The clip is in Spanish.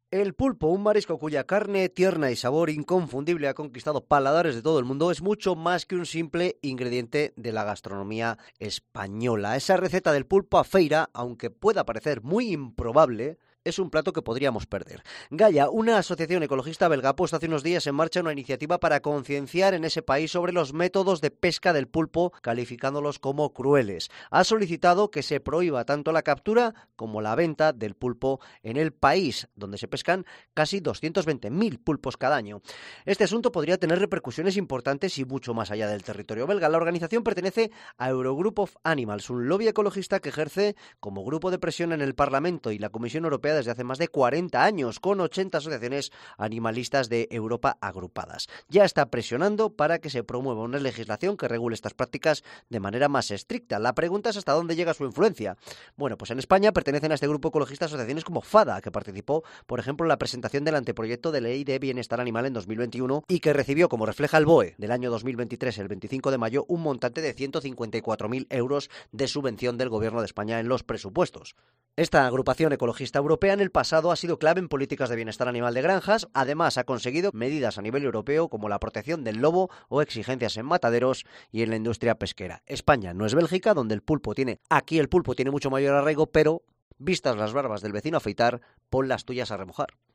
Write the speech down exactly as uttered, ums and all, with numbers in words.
El pulpo, un marisco cuya carne tierna y sabor inconfundible ha conquistado paladares de todo el mundo, es mucho más que un simple ingrediente de la gastronomía española. Esa receta del pulpo a feira, aunque pueda parecer muy improbable, es un plato que podríamos perder. Gaia, una asociación ecologista belga, ha puesto hace unos días en marcha una iniciativa para concienciar en ese país sobre los métodos de pesca del pulpo, calificándolos como crueles. Ha solicitado que se prohíba tanto la captura como la venta del pulpo en el país, donde se pescan casi doscientos veinte mil pulpos cada año. Este asunto podría tener repercusiones importantes y mucho más allá del territorio belga. La organización pertenece a Eurogroup of Animals, un lobby ecologista que ejerce como grupo de presión en el Parlamento y la Comisión Europea desde hace más de cuarenta años, con ochenta asociaciones animalistas de Europa agrupadas. Ya está presionando para que se promueva una legislación que regule estas prácticas de manera más estricta. La pregunta es hasta dónde llega su influencia. Bueno, pues en España pertenecen a este grupo ecologista asociaciones como FADA, que participó, por ejemplo, en la presentación del anteproyecto de ley de bienestar animal en dos mil veintiuno y que recibió, como refleja el B O E del año dos mil veintitrés, el veinticinco de mayo, un montante de ciento cincuenta y cuatro mil euros de subvención del Gobierno de España en los presupuestos. Esta agrupación ecologista europea en el pasado ha sido clave en políticas de bienestar animal de granjas. Además, ha conseguido medidas a nivel europeo como la protección del lobo o exigencias en mataderos y en la industria pesquera. España no es Bélgica, donde el pulpo tiene... Aquí el pulpo tiene mucho mayor arraigo, pero, vistas las barbas del vecino a afeitar, pon las tuyas a remojar.